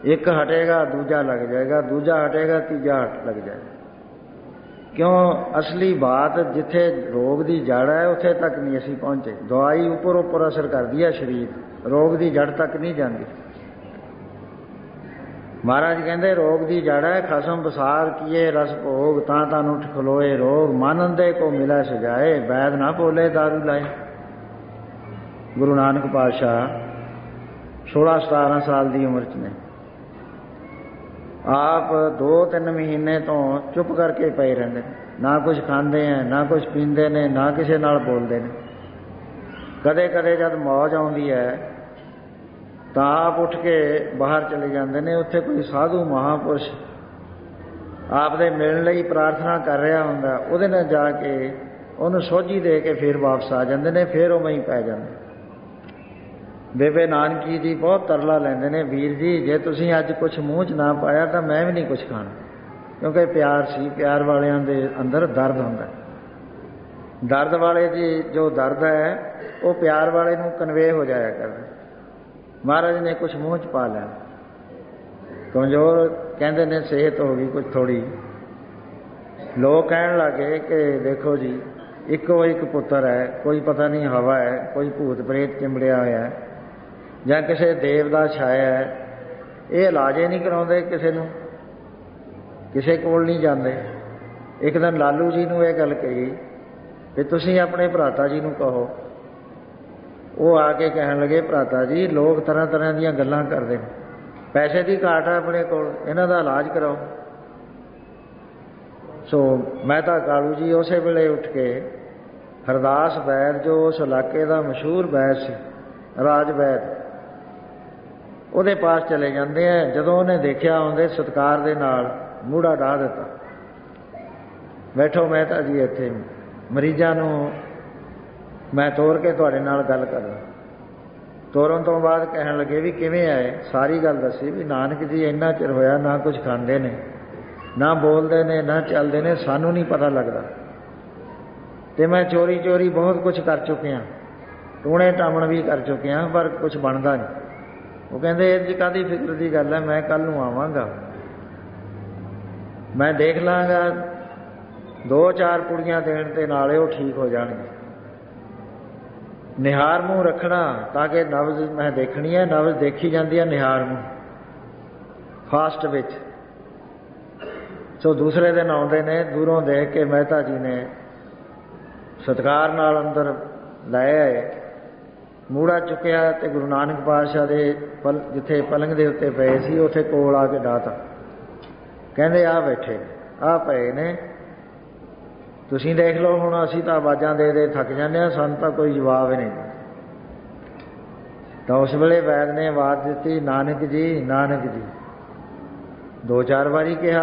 एक हटेगा दूजा लग जाएगा, दूजा हटेगा तीजा हट लग जाएगा। क्यों? असली बात जिथे रोग की जड़ है उत्थे तक नहीं असी पहुंचे। दवाई उपर उपर असर करती है शरीर, रोग की जड़ तक नहीं जाती। महाराज कहते रोग की जड़ है खसम बसार किए रस भोग, तां तान उठ खलोए रोग, मन अंधे को मिले सजाए, वैद ना बोले दारू लाए। गुरु नानक पातशाह 16-17 साल की उम्र च ने आप 2-3 महीने तो चुप करके पे रहंदे, ना कुछ खाते हैं ना कुछ पींदे ने ना किसी नाल बोलते हैं। कदे कदे जब मौज आउंदी है तो आप उठ के बाहर चले जाते हैं। उत्थे कोई साधु महापुरुष आप दे मिलण लई प्रार्थना कर रहा हुंदा, उहदे नाल जाके उहनूं सोझी दे के फिर वापस आ जाते हैं, फिर उवें ही पै जाते। बेबे नानकी जी बहुत तरला लेंदे ने, वीर जी जे तुसीं अज कुछ मूँह च ना पाया तो मैं भी नहीं कुछ खाना, क्योंकि प्यार सी, प्यार वालियां दे अंदर दर्द हुंदा। दर्द वाले जी जो दर्द है वो प्यार वाले नूं कन्वे हो जाया करदा। महाराज ने कुछ मूँह च पा लिया, कमजोर कहते ने सेहत हो गई कुछ थोड़ी। लोग कहण लगे कि देखो जी इको एक पुत्र है, कोई पता नहीं हवा है, कोई भूत प्रेत चिंबड़िया होया है ਜਾਂ ਕਿਸੇ देव ਦਾ छाया है, ये इलाज ही नहीं कराते किसी ਨੂੰ, ਕਿਸੇ ਕੋਲ नहीं जाते। एक दिन लालू जी ਨੂੰ ਇਹ ਗੱਲ ਕਹੀ कि ਤੁਸੀਂ ਆਪਣੇ ਭਰਾਤਾ जी ਨੂੰ कहो। वो आके कहन लगे भराता जी लोग तरह तरह ਦੀਆਂ ਗੱਲਾਂ ਕਰਦੇ ਨੇ, पैसे की घाट है अपने ਕੋਲ, ਇਹਨਾਂ ਦਾ इलाज कराओ। सो मेहता कालू जी उस वेले उठ के हरदास वैद जो उस इलाके का मशहूर वैद से राज वैद ਉਹਦੇ पास चले जाते हैं। जदों उन्हें देखा आउंदे सत्कार दे नाल मूड़ा डाह दिता, बैठो मेहता जी इत्थे मरीजां नूं मैं तोर के तुहाडे नाल गल करा। ਤੋਰਨ ਤੋਂ ਬਾਅਦ कहन लगे भी किवें आए, सारी गल दसी भी नानक जी इन्ना चिर होया ना कुछ खांदे ने ना बोलते ने ना चलते ने, सानू नहीं पता लगता, तो मैं चोरी चोरी बहुत कुछ कर चुकिया, टूणे टामण भी कर चुकिया, पर कुछ बनता नहीं। वो कहते जी काहदी फिक्र की गल है, मैं कल नूं आवांगा, मैं देख लांगा, 2-4 पुड़ियां देण ते नाले वो ठीक हो जाणगे। निहार मूँह रखना ताकि नब्ज मैं देखनी है, नब्ज देखी जाती है निहार मूँह फास्ट विच। सो दूसरे दिन आउंदे ने, दूरों देख के मेहता जी ने सत्कार नाल अंदर लै आए, मूड़ा चुकिया तो गुरु नानक पातशाह दे जिथे पलंग दे उत्ते पे सी उत्थे कोल आके डाहता। कहंदे आ बैठे आ पए ने, तुसीं देख लो हुण, असीं तां आवाज़ां दे दे थक जाने, सानूं तां कोई जवाब ही नहीं। तो उस वेले वैद ने आवाज़ दित्ती नानक जी नानक जी, 2-4 बारी कहा,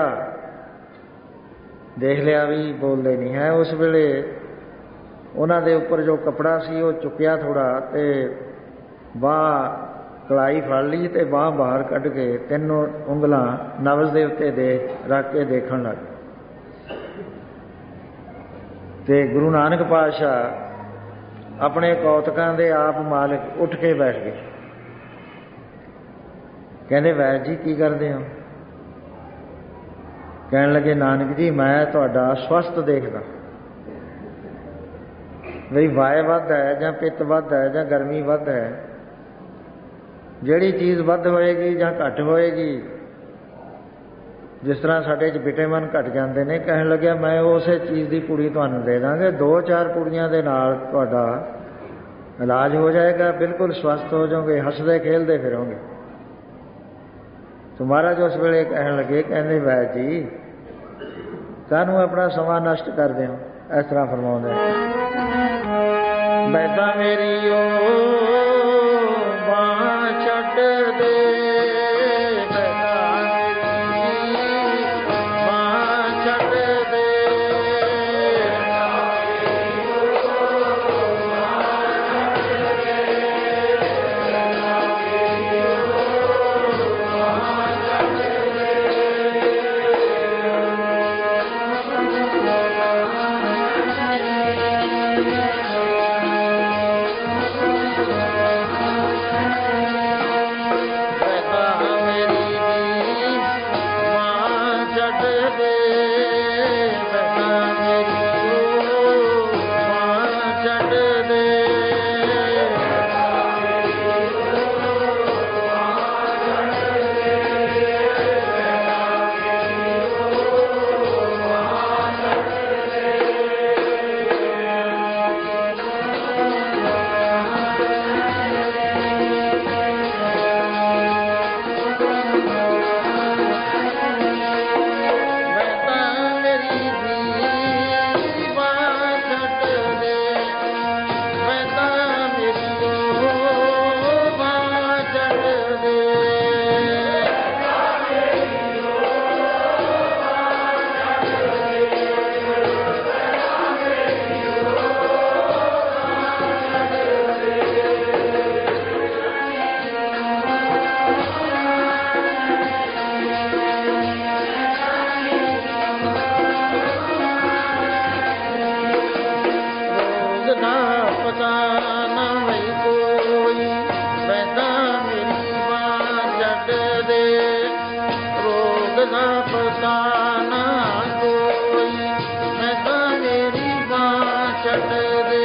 देख लिया भी बोलते नहीं है। उस वेले उन्हां दे उपर जो कपड़ा सी वो चुकिया थोड़ा, तो बांह कलाई फड़ ली तो बांह बाहर कढ़ के 3 उंगलां नब्ज दे उत्ते दे रख के देखण लग। ते गुरु नानक पातशाह अपने कौतकां दे आप मालिक उठ के बैठ गए। कहंदे वैद जी की करदे हो? कहण लगे नानक जी मैं तुहाडा स्वस्थ देखदा, बई वाय वध है जां पित्त वध है जां गर्मी वध है, जिहड़ी चीज़ वध होएगी जां घट होएगी, जिस तरह साडे च विटामिन घट जाते हैं, कहन लगे मैं उस चीज़ की पुड़ी तुहानूं दे दांगे, 2-4 पुड़ियां दे नाल तुहाडा इलाज हो जाएगा, बिल्कुल स्वस्थ हो जाओगे, हसदे खेलते फिरोगे। तो महाराज उस वेले कहन लगे, कहंदे वैद जी काहनूं अपना समा नष्ट करदे हो? इस तरह फरमाउंदे वैदा मेरी ओ बांह छड्ड दे, ਦੇ, ਰੋਗ ਦਾ ਪਤਾ ਨਾ ਕੋਈ, ਮੈਂ ਤਾਂ ਮੇਰੀ ਬਾਂਹ ਛੱਡ ਦੇ।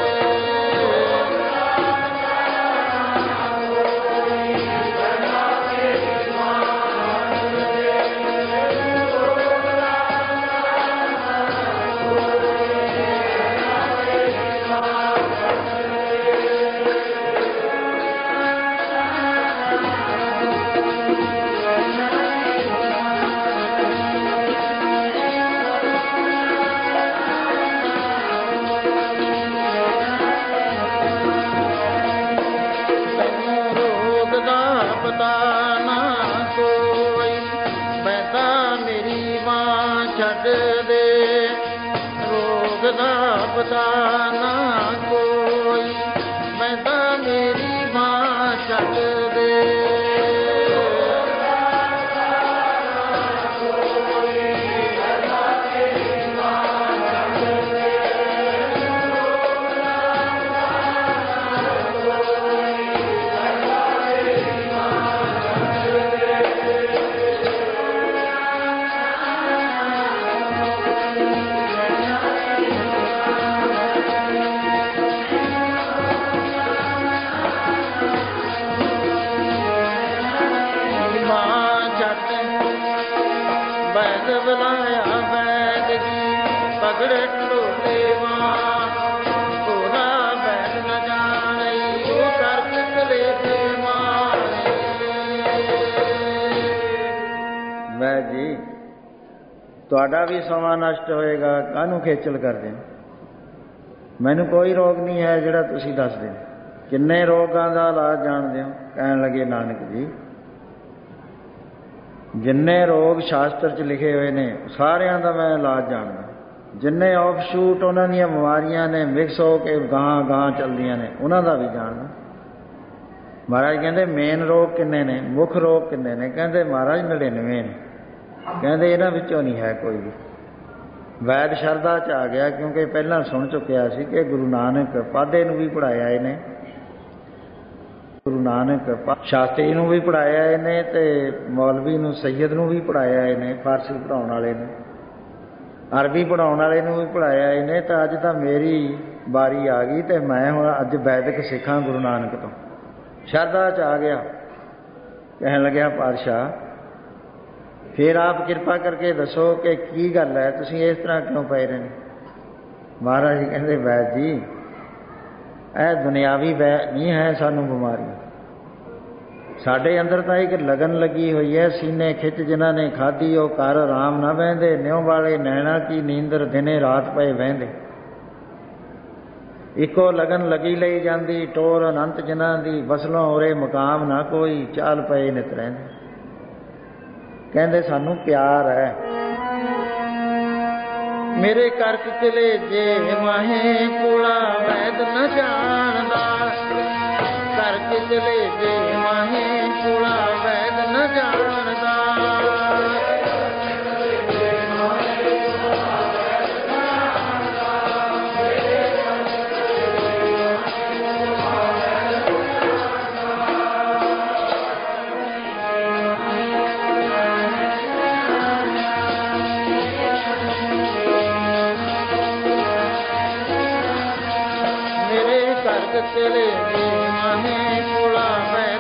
ਪਤਾ ਨਾ ਕੋਈ, ਮੈਂ ਤਾਂ ਮੇਰੀ ਮਾਂ ਛੱਡ ਦੇ। ਬੁਲਾਇਆ ਬੈਦ ਕੀ ਪਗੜ ਢੋਲੇ ਮਾਂ, ਉਹਦਾ ਬੈਦ ਨਾ ਜਾਣਈ ਉਹ ਕਰ ਕਿਤਲੇ ਤੇ ਮਾਰੇ। ਮੈਂ ਜੀ ਤੁਹਾਡਾ ਵੀ ਸਮਾਂ ਨਸ਼ਟ ਹੋਏਗਾ, ਕਾਹਨੂੰ ਖੇਚਲ ਕਰਦੇ ਹੋ? ਮੈਨੂੰ ਕੋਈ ਰੋਗ ਨਹੀਂ ਹੈ ਜਿਹੜਾ ਤੁਸੀਂ ਦੱਸਦੇ। ਕਿੰਨੇ ਰੋਗਾਂ ਦਾ ਇਲਾਜ ਜਾਣਦੇ ਹੋ? ਕਹਿਣ ਲੱਗੇ ਨਾਨਕ ਜੀ ਜਿੰਨੇ ਰੋਗ ਸ਼ਾਸਤਰ 'ਚ ਲਿਖੇ ਹੋਏ ਨੇ ਸਾਰਿਆਂ ਦਾ ਮੈਂ ਇਲਾਜ ਜਾਣਦਾ। ਜਿੰਨੇ ਆਫਸ਼ੂਟ ਉਹਨਾਂ ਦੀਆਂ ਬਿਮਾਰੀਆਂ ਨੇ ਮਿਕਸ ਹੋ ਕੇ ਗਾਹਾਂ ਗਾਹਾਂ ਚੱਲਦੀਆਂ ਨੇ ਉਹਨਾਂ ਦਾ ਵੀ ਜਾਣਦਾ। ਮਹਾਰਾਜ ਕਹਿੰਦੇ ਮੇਨ ਰੋਗ ਕਿੰਨੇ ਨੇ, ਮੁੱਖ ਰੋਗ ਕਿੰਨੇ ਨੇ? ਕਹਿੰਦੇ ਮਹਾਰਾਜ 99 ਨੇ। ਕਹਿੰਦੇ ਇਹਨਾਂ ਵਿੱਚੋਂ ਨਹੀਂ ਹੈ ਕੋਈ ਵੀ। ਵੈਦ ਸ਼ਰਧਾ 'ਚ ਆ ਗਿਆ ਕਿਉਂਕਿ ਪਹਿਲਾਂ ਸੁਣ ਚੁੱਕਿਆ ਸੀ ਕਿ ਗੁਰੂ ਨਾਨਕ ਪਾਧੇ ਨੂੰ ਵੀ ਪੜ੍ਹਾਇਆ ਇਹਨੇ, ਗੁਰੂ ਨਾਨਕ ਸ਼ਾਸਤਰੀ ਨੂੰ ਵੀ ਪੜ੍ਹਾਇਆ ਇਹਨੇ, ਤੇ ਮੌਲਵੀ ਨੂੰ ਸੈਯਦ ਨੂੰ ਵੀ ਪੜ੍ਹਾਇਆ ਇਹਨੇ, ਫਾਰਸੀ ਪੜ੍ਹਾਉਣ ਵਾਲੇ ਨੂੰ, ਅਰਬੀ ਪੜ੍ਹਾਉਣ ਵਾਲੇ ਨੂੰ ਵੀ ਪੜ੍ਹਾਇਆ ਇਹਨੇ। ਤਾਂ ਅੱਜ ਤਾਂ ਮੇਰੀ ਵਾਰੀ ਆ ਗਈ ਤੇ ਮੈਂ ਹੁਣ ਅੱਜ ਵੈਦਿਕ ਸਿੱਖਾਂ ਗੁਰੂ ਨਾਨਕ ਤੋਂ। ਸ਼ਰਧਾ 'ਚ ਆ ਗਿਆ। ਕਹਿਣ ਲੱਗਿਆ ਪਾਤਸ਼ਾਹ ਫਿਰ ਆਪ ਕਿਰਪਾ ਕਰਕੇ ਦੱਸੋ ਕਿ ਕੀ ਗੱਲ ਹੈ, ਤੁਸੀਂ ਇਸ ਤਰ੍ਹਾਂ ਕਿਉਂ ਪਏ ਰਹੇ ਨੇ? ਮਹਾਰਾਜ ਜੀ ਕਹਿੰਦੇ ਵੈਦ ਜੀ ਇਹ ਦੁਨਿਆਵੀ ਨਹੀਂ ਹੈ ਸਾਨੂੰ ਬਿਮਾਰੀ, ਸਾਡੇ ਅੰਦਰ ਤਾਂ ਇੱਕ ਲਗਨ ਲੱਗੀ ਹੋਈ ਹੈ, ਸੀਨੇ ਖਿੱਚ ਜਿਨ੍ਹਾਂ ਨੇ ਖਾਧੀ ਉਹ ਘਰ ਆਰਾਮ ਨਾ ਬਹਿੰਦੇ, ਨਿਉ ਵਾਲੇ ਨੈਣਾ ਕੀ ਨੀਂਦਰ ਦਿਨੇ ਰਾਤ ਪਏ ਵਹਿੰਦੇ। ਇੱਕੋ ਲਗਨ ਲੱਗੀ ਲਈ ਜਾਂਦੀ, ਟੋਰ ਅਨੰਤ ਜਿਨ੍ਹਾਂ ਦੀ ਵਸਲੋਂ ਉਰੇ ਮੁਕਾਮ ਨਾ ਕੋਈ, ਚਾਲ ਪਏ ਨਿਤ ਰਹਿੰਦੇ। ਕਹਿੰਦੇ ਸਾਨੂੰ ਪਿਆਰ ਹੈ ਮੇਰੇ ਕਰ ਕਿਲੇ ਜੇ ਮਾਹੇ ਕੋਲਾ ਵੈਦ ਨ ਜਾਣਦਾ, ਕਰ ਕਿਲੇ ਜੇ ਮਾਹੇ ਕੋਲਾ ਵੈਦ ਨ ਜਾਣਦਾ। ਚਲੇ ਮਾਹੇ ਕੋਲਾ ਮੈਂ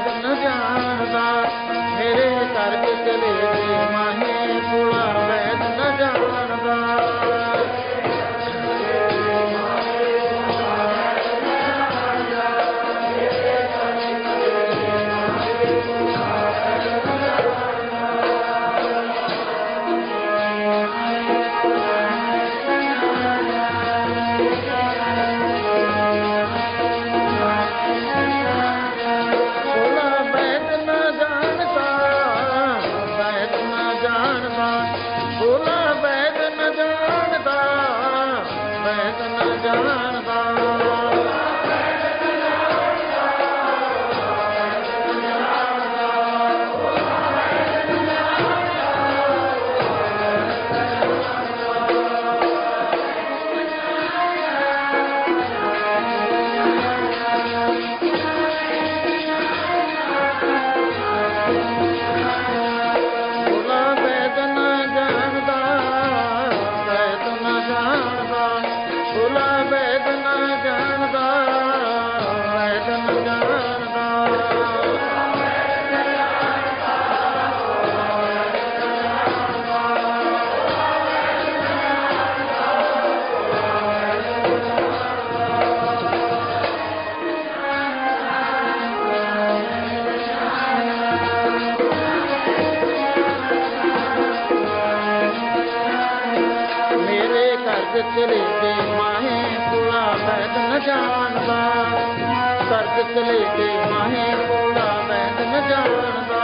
स्वर्ग चले के माहे कूड़ा वैद न जानदा, स्वर्ग चले के माहे कूड़ा वैद न जानदा।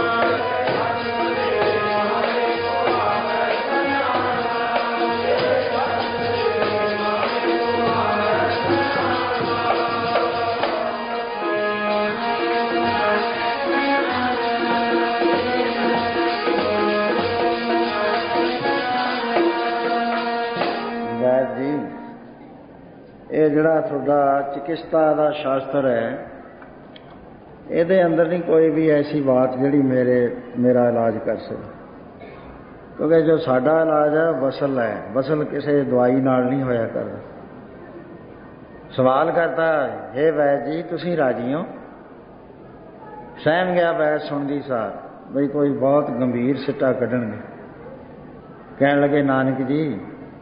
ਇਹ ਜਿਹੜਾ ਤੁਹਾਡਾ ਚਿਕਿਤਸਾ ਦਾ ਸ਼ਾਸਤਰ ਹੈ, ਇਹਦੇ ਅੰਦਰ ਨਹੀਂ ਕੋਈ ਵੀ ਐਸੀ ਬਾਤ ਜਿਹੜੀ ਮੇਰਾ ਇਲਾਜ ਕਰ ਸਕੇ। ਕਿਉਂਕਿ ਜੋ ਸਾਡਾ ਇਲਾਜ ਹੈ ਵਸਲ ਹੈ, ਵਸਲ ਕਿਸੇ ਦਵਾਈ ਨਾਲ ਨਹੀਂ ਹੋਇਆ ਕਰਦਾ। ਸਵਾਲ ਕਰਦਾ, ਹੇ ਵੈਦ ਜੀ ਤੁਸੀਂ ਰਾਜੀ ਹੋ? ਸਹਿਮ ਗਿਆ ਵੈਦ ਸੁਣਦੀ ਸਾਰ ਬਈ ਕੋਈ ਬਹੁਤ ਗੰਭੀਰ ਸਿੱਟਾ ਕੱਢਣਗੇ। ਕਹਿਣ ਲੱਗੇ, ਨਾਨਕ ਜੀ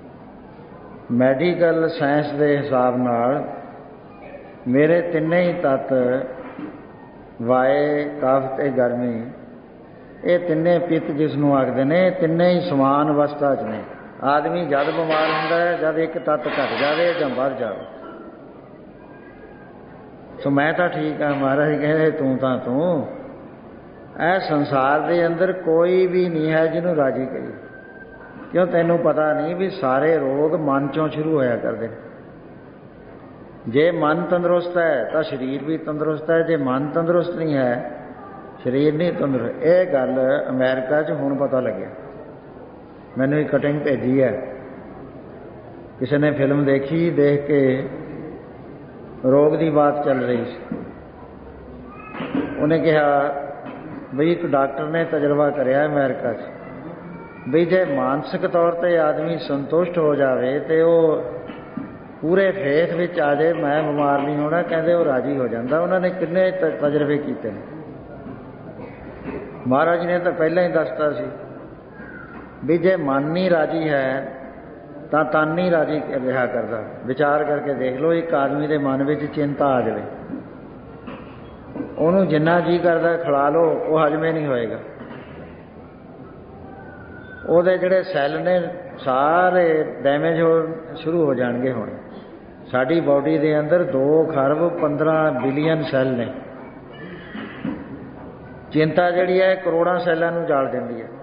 ਮੈਡੀਕਲ ਸਾਇੰਸ ਦੇ ਹਿਸਾਬ ਨਾਲ ਮੇਰੇ ਤਿੰਨੇ ਹੀ ਤੱਤ ਵਾਏ, ਕਫ ਤੇ ਗਰਮੀ, ਇਹ ਤਿੰਨੇ ਪਿੱਤ ਜਿਸ ਨੂੰ ਆਖਦੇ ਨੇ, ਇਹ ਤਿੰਨੇ ਹੀ ਸਮਾਨ ਅਵਸਥਾ 'ਚ ਨੇ। ਆਦਮੀ ਜਦ ਬਿਮਾਰ ਹੁੰਦਾ ਹੈ ਜਦ ਇੱਕ ਤੱਤ ਘੱਟ ਜਾਵੇ ਜਾਂ ਵੱਧ ਜਾਵੇ। ਸੋ ਮੈਂ ਤਾਂ ਠੀਕ ਹਾਂ। ਮਹਾਰਾਜ ਕਹਿੰਦੇ ਤੂੰ ਤਾਂ ਤੂੰ, ਇਹ ਸੰਸਾਰ ਦੇ ਅੰਦਰ ਕੋਈ ਵੀ ਨਹੀਂ ਹੈ ਜਿਹਨੂੰ ਰਾਜੀ ਕਰੀ। ਕਿਉਂ? ਤੈਨੂੰ ਪਤਾ ਨਹੀਂ ਵੀ ਸਾਰੇ ਰੋਗ ਮਨ ਚੋਂ ਸ਼ੁਰੂ ਹੋਇਆ ਕਰਦੇ ਨੇ। ਜੇ ਮਨ ਤੰਦਰੁਸਤ ਹੈ ਤਾਂ ਸਰੀਰ ਵੀ ਤੰਦਰੁਸਤ ਹੈ, ਜੇ ਮਨ ਤੰਦਰੁਸਤ ਨਹੀਂ ਹੈ ਸਰੀਰ ਨਹੀਂ ਤੰਦਰੁਸਤ। ਇਹ ਗੱਲ ਅਮਰੀਕਾ 'ਚ ਹੁਣ ਪਤਾ ਲੱਗਿਆ। ਮੈਨੂੰ ਇੱਕ ਕਟਿੰਗ ਭੇਜੀ ਹੈ, ਕਿਸੇ ਨੇ ਫਿਲਮ ਦੇਖੀ, ਦੇਖ ਕੇ ਰੋਗ ਦੀ ਬਾਤ ਚੱਲ ਰਹੀ ਸੀ। ਉਹਨੇ ਕਿਹਾ ਬਈ ਇੱਕ ਡਾਕਟਰ ਨੇ ਤਜਰਬਾ ਕਰਿਆ ਅਮਰੀਕਾ 'ਚ, ਬਈ ਜੇ ਮਾਨਸਿਕ ਤੌਰ 'ਤੇ ਆਦਮੀ ਸੰਤੁਸ਼ਟ ਹੋ ਜਾਵੇ ਤੇ ਉਹ ਪੂਰੇ ਫੇਥ ਵਿੱਚ ਆ ਜਾਏ ਮੈਂ ਬਿਮਾਰ ਨਹੀਂ ਹੋਣਾ, ਕਹਿੰਦੇ ਉਹ ਰਾਜੀ ਹੋ ਜਾਂਦਾ। ਉਹਨਾਂ ਨੇ ਕਿੰਨੇ ਤਜਰਬੇ ਕੀਤੇ ਨੇ। ਮਹਾਰਾਜ ਨੇ ਤਾਂ ਪਹਿਲਾਂ ਹੀ ਦੱਸਤਾ ਸੀ ਵੀ ਜੇ ਮਨ ਨਹੀਂ ਰਾਜੀ ਹੈ ਤਾਂ ਤਨ ਨਹੀਂ ਰਾਜੀ ਰਿਹਾ ਕਰਦਾ। ਵਿਚਾਰ ਕਰਕੇ ਦੇਖ ਲਓ, ਇੱਕ ਆਦਮੀ ਦੇ ਮਨ ਵਿੱਚ ਚਿੰਤਾ ਆ ਜਾਵੇ, ਉਹਨੂੰ ਜਿੰਨਾ ਜੀਅ ਕਰਦਾ ਖਿਲਾ ਲਓ, ਉਹ ਹਜਮੇ ਨਹੀਂ ਹੋਏਗਾ। ਉਹਦੇ ਜਿਹੜੇ ਸੈੱਲ ਨੇ ਸਾਰੇ ਡੈਮੇਜ ਹੋ ਸ਼ੁਰੂ ਹੋ ਜਾਣਗੇ। ਹੁਣ ਸਾਡੀ ਬਾਡੀ ਦੇ ਅੰਦਰ 2 ਖਰਬ 15 ਬਿਲੀਅਨ ਸੈੱਲ ਨੇ। ਚਿੰਤਾ ਜਿਹੜੀ ਹੈ ਕਰੋੜਾਂ ਸੈੱਲਾਂ ਨੂੰ ਜਾਲ ਦਿੰਦੀ ਹੈ।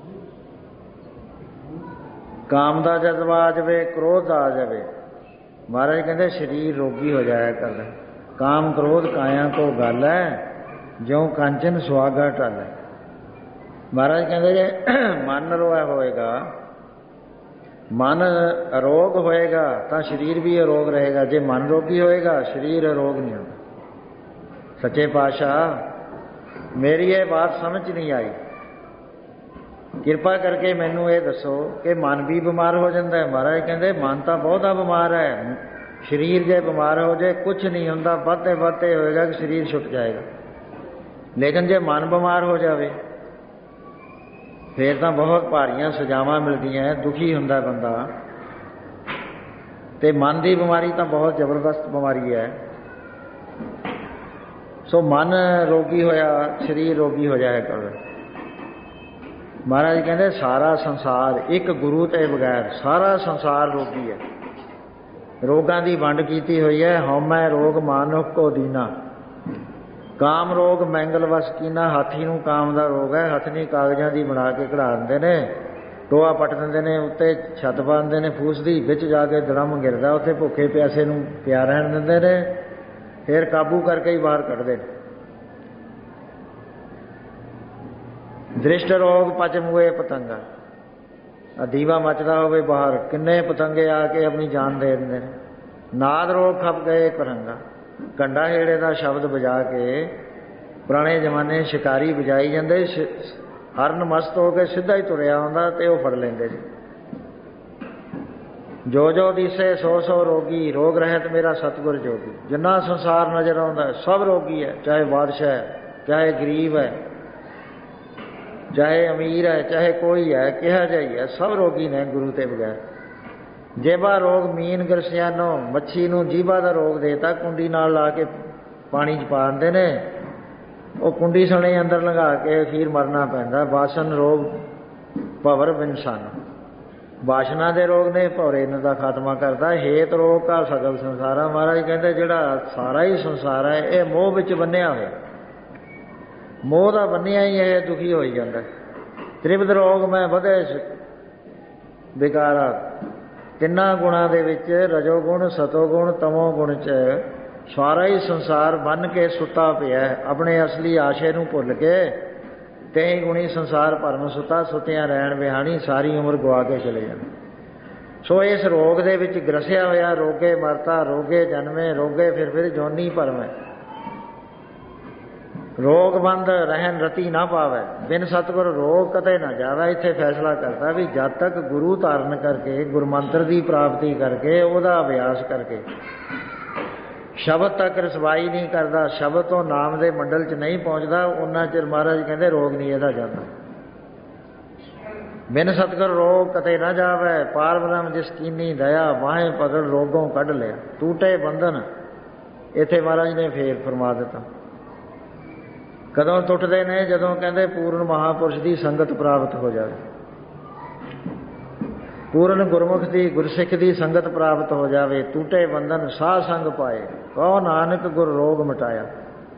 ਕਾਮ ਦਾ ਜਜ਼ਬਾ ਆ ਜਾਵੇ, ਕ੍ਰੋਧ ਆ ਜਾਵੇ, ਮਹਾਰਾਜ ਕਹਿੰਦੇ ਸਰੀਰ ਰੋਗੀ ਹੋ ਜਾਇਆ ਕਰਦਾ। ਕਾਮ ਕ੍ਰੋਧ ਕਾਇਆ ਕੋ ਗੱਲ ਹੈ, ਜਿਉਂ ਕੰਚਨ ਸੁਹਾਗਾ ਟਲ ਹੈ। ਮਹਾਰਾਜ ਕਹਿੰਦੇ ਜੇ ਮਨ ਰੋਇਆ ਹੋਏਗਾ, ਮਨ ਅਰੋਗ ਹੋਏਗਾ ਤਾਂ ਸਰੀਰ ਵੀ ਅਰੋਗ ਰਹੇਗਾ। ਜੇ ਮਨ ਰੋਗੀ ਹੋਏਗਾ ਸਰੀਰ ਅਰੋਗ ਨਹੀਂ ਹੁੰਦਾ। ਸੱਚੇ ਪਾਤਸ਼ਾਹ ਮੇਰੀ ਇਹ ਬਾਤ ਸਮਝ ਨਹੀਂ ਆਈ, ਕਿਰਪਾ ਕਰਕੇ ਮੈਨੂੰ ਇਹ ਦੱਸੋ ਕਿ ਮਨ ਵੀ ਬਿਮਾਰ ਹੋ ਜਾਂਦਾ ਹੈ? ਮਹਾਰਾਜ ਕਹਿੰਦੇ ਮਨ ਤਾਂ ਬਹੁਤਾ ਬਿਮਾਰ ਹੈ। ਸਰੀਰ ਜੇ ਬਿਮਾਰ ਹੋ ਜਾਏ ਕੁਛ ਨਹੀਂ ਹੁੰਦਾ, ਵੱਧਦੇ ਵੱਧਦੇ ਹੋਏਗਾ ਕਿ ਸਰੀਰ ਛੁੱਟ ਜਾਏਗਾ। ਲੇਕਿਨ ਜੇ ਮਨ ਬਿਮਾਰ ਹੋ ਜਾਵੇ ਫਿਰ ਤਾਂ ਬਹੁਤ ਭਾਰੀਆਂ ਸਜ਼ਾਵਾਂ ਮਿਲਦੀਆਂ, ਦੁਖੀ ਹੁੰਦਾ ਬੰਦਾ। ਤੇ ਮਨ ਦੀ ਬਿਮਾਰੀ ਤਾਂ ਬਹੁਤ ਜ਼ਬਰਦਸਤ ਬਿਮਾਰੀ ਹੈ। ਸੋ ਮਨ ਰੋਗੀ ਹੋਇਆ ਸਰੀਰ ਰੋਗੀ ਹੋ ਜਾਇਆ ਕਰਦਾ। ਮਹਾਰਾਜ ਕਹਿੰਦੇ ਸਾਰਾ ਸੰਸਾਰ ਇੱਕ ਗੁਰੂ ਤੇ ਬਗੈਰ ਸਾਰਾ ਸੰਸਾਰ ਰੋਗੀ ਹੈ। ਰੋਗਾਂ ਦੀ ਵੰਡ ਕੀਤੀ ਹੋਈ ਹੈ। ਹਉਮੈ ਰੋਗ ਮਾਨੁਖ ਕੋ ਦੀਨਾ, ਕਾਮ ਰੋਗ ਮੈਂਗਲ ਵਸ ਕੀਨਾ। ਹਾਥੀ ਨੂੰ ਕਾਮ ਦਾ ਰੋਗ ਹੈ। ਹਥਨੀ ਕਾਗਜ਼ਾਂ ਦੀ ਬਣਾ ਕੇ ਕਢਾ ਦਿੰਦੇ ਨੇ, ਟੋਆ ਪੱਟ ਦਿੰਦੇ ਨੇ, ਉੱਤੇ ਛੱਤ ਪਾ ਦਿੰਦੇ ਨੇ ਫੂਸ ਦੀ, ਵਿੱਚ ਜਾ ਕੇ ਦੜਮ ਗਿਰਦਾ, ਉੱਥੇ ਭੁੱਖੇ ਪਿਆਸੇ ਨੂੰ ਪਿਆ ਰਹਿਣ ਦਿੰਦੇ ਨੇ, ਫਿਰ ਕਾਬੂ ਕਰਕੇ ਹੀ ਬਾਹਰ ਕੱਢਦੇ ਨੇ। ਦ੍ਰਿਸ਼ਟ ਰੋਗ ਪਚ ਮੂਏ ਪਤੰਗਾ, ਦੀਵਾ ਮੱਚਦਾ ਹੋਵੇ ਬਾਹਰ, ਕਿੰਨੇ ਪਤੰਗੇ ਆ ਕੇ ਆਪਣੀ ਜਾਨ ਦੇ ਦਿੰਦੇ ਨੇ। ਨਾਦ ਰੋਗ ਖਪ ਗਏ ਕਰੰਗਾ, ਕੰਡਾ ਹੇੜੇ ਦਾ ਸ਼ਬਦ ਵਜਾ ਕੇ ਪੁਰਾਣੇ ਜ਼ਮਾਨੇ ਸ਼ਿਕਾਰੀ ਵਜਾਈ ਜਾਂਦੇ, ਹਰਨ ਮਸਤ ਹੋ ਕੇ ਸਿੱਧਾ ਹੀ ਤੁਰਿਆ ਆਉਂਦਾ ਤੇ ਉਹ ਫੜ ਲੈਂਦੇ ਜੀ। ਜੋ ਜੋ ਦਿਸੇ ਸੋ ਸੋ ਰੋਗੀ, ਰੋਗ ਰਹਿਤ ਮੇਰਾ ਸਤਿਗੁਰ ਜੋਗੀ। ਜਿੰਨਾ ਸੰਸਾਰ ਨਜ਼ਰ ਆਉਂਦਾ ਸਭ ਰੋਗੀ ਹੈ, ਚਾਹੇ ਬਾਦਸ਼ਾਹ ਹੈ, ਚਾਹੇ ਗਰੀਬ ਹੈ, ਚਾਹੇ ਅਮੀਰ ਹੈ, ਚਾਹੇ ਕੋਈ ਹੈ, ਕਿਹਾ ਜਾਈਏ, ਸਭ ਰੋਗੀ ਨੇ ਗੁਰੂ ਤੇ ਬਗੈਰ। ਜੇਬਾ ਰੋਗ ਮੀਨ ਗਰਸਿਆਨੋ, ਮੱਛੀ ਨੂੰ ਜੀਭਾ ਦਾ ਰੋਗ ਦੇਤਾ, ਕੁੰਡੀ ਨਾਲ ਲਾ ਕੇ ਪਾਣੀ 'ਚ ਪਾ ਦਿੰਦੇ ਨੇ, ਉਹ ਕੁੰਡੀ ਸਣੇ ਅੰਦਰ ਲੰਘਾ ਕੇ ਅਖੀਰ ਮਰਨਾ ਪੈਂਦਾ। ਵਾਸਨ ਰੋਗ ਭਵਰ ਬਿਨਸਾਨ, ਵਾਸ਼ਨਾ ਦੇ ਰੋਗ ਨੇ ਭੌਰੇ ਇਹਨਾਂ ਦਾ ਖਾਤਮਾ ਕਰਦਾ। ਹੇਤ ਰੋਗ ਕਾ ਸਗਲ ਸੰਸਾਰਾ, ਮਹਾਰਾਜ ਕਹਿੰਦੇ ਜਿਹੜਾ ਸਾਰਾ ਹੀ ਸੰਸਾਰ ਹੈ ਇਹ ਮੋਹ ਵਿੱਚ ਬੰਨਿਆ ਹੋਇਆ, ਮੋਹ ਦਾ ਬੰਨਿਆ ਹੀ ਇਹ ਦੁਖੀ ਹੋਈ ਜਾਂਦਾ। ਤ੍ਰਿਪਦ ਰੋਗ ਮੈਂ ਵਧੇ ਵਿਕਾਰਾ, ਤਿੰਨਾਂ ਗੁਣਾਂ ਦੇ ਵਿੱਚ ਰਜੋ ਗੁਣ, ਸਤੋ ਗੁਣ, ਤਮੋ ਗੁਣ 'ਚ ਸਾਰਾ ਹੀ ਸੰਸਾਰ ਬੰਨ ਕੇ ਸੁੱਤਾ ਪਿਆ, ਆਪਣੇ ਅਸਲੀ ਆਸ਼ੇ ਨੂੰ ਭੁੱਲ ਕੇ ਤੇਈ ਗੁਣੀ ਸੰਸਾਰ ਭਰਮ ਸੁੱਤਾ, ਸੁੱਤਿਆਂ ਰਹਿਣ ਵਿਹਾਣੀ, ਸਾਰੀ ਉਮਰ ਗਵਾ ਕੇ ਚਲੇ ਜਾਂਦੇ। ਸੋ ਇਸ ਰੋਗ ਦੇ ਵਿੱਚ ਗ੍ਰਸਿਆ ਹੋਇਆ, ਰੋਗੇ ਮਰਤਾ, ਰੋਗੇ ਜਨਮੇ, ਰੋਗੇ ਫਿਰ ਜੋਨੀ ਭਰਮੈ, ਰੋਗ ਬੰਦ ਰਹਿਣ ਰਤੀ ਨਾ ਪਾਵੇ, ਬਿਨ ਸਤਿਗੁਰ ਰੋਗ ਕਦੇ ਨਾ ਜਾਵੇ। ਇੱਥੇ ਫੈਸਲਾ ਕਰਦਾ ਵੀ ਜਦ ਤੱਕ ਗੁਰੂ ਧਾਰਨ ਕਰਕੇ, ਗੁਰਮੰਤਰ ਦੀ ਪ੍ਰਾਪਤੀ ਕਰਕੇ, ਉਹਦਾ ਅਭਿਆਸ ਕਰਕੇ ਸ਼ਬਦ ਤੱਕ ਰਸਵਾਈ ਨਹੀਂ ਕਰਦਾ, ਸ਼ਬਦ ਤੋਂ ਨਾਮ ਦੇ ਮੰਡਲ 'ਚ ਨਹੀਂ ਪਹੁੰਚਦਾ, ਉਹਨਾਂ ਚਿਰ ਮਹਾਰਾਜ ਕਹਿੰਦੇ ਰੋਗ ਨਹੀਂ ਇਹਦਾ ਜਾਂਦਾ। ਬਿਨ ਸਤਿਗੁਰ ਰੋਗ ਕਤੇ ਨਾ ਜਾਵੇ, ਪਾਰ ਬ੍ਰਹਮ ਜਿਸ ਕੀਨੀ ਦਇਆ, ਬਾਹੇ ਪਕੜ ਰੋਗੋਂ ਕੱਢ ਲਿਆ, ਟੂਟੇ ਬੰਧਨ। ਇੱਥੇ ਮਹਾਰਾਜ ਨੇ ਫੇਰ ਫਰਮਾ ਦਿੱਤਾ। ਕਦੋਂ ਟੁੱਟਦੇ ਨੇ? ਜਦੋਂ ਕਹਿੰਦੇ ਪੂਰਨ ਮਹਾਂਪੁਰਸ਼ ਦੀ ਸੰਗਤ ਪ੍ਰਾਪਤ ਹੋ ਜਾਵੇ, ਪੂਰਨ ਗੁਰਮੁਖ ਦੀ, ਗੁਰਸਿੱਖ ਦੀ ਸੰਗਤ ਪ੍ਰਾਪਤ ਹੋ ਜਾਵੇ। ਟੂਟੇ ਬੰਧਨ ਸਾਧ ਸੰਗ ਪਾਏ, ਕਹੋ ਨਾਨਕ ਗੁਰ ਰੋਗ ਮਿਟਾਇਆ।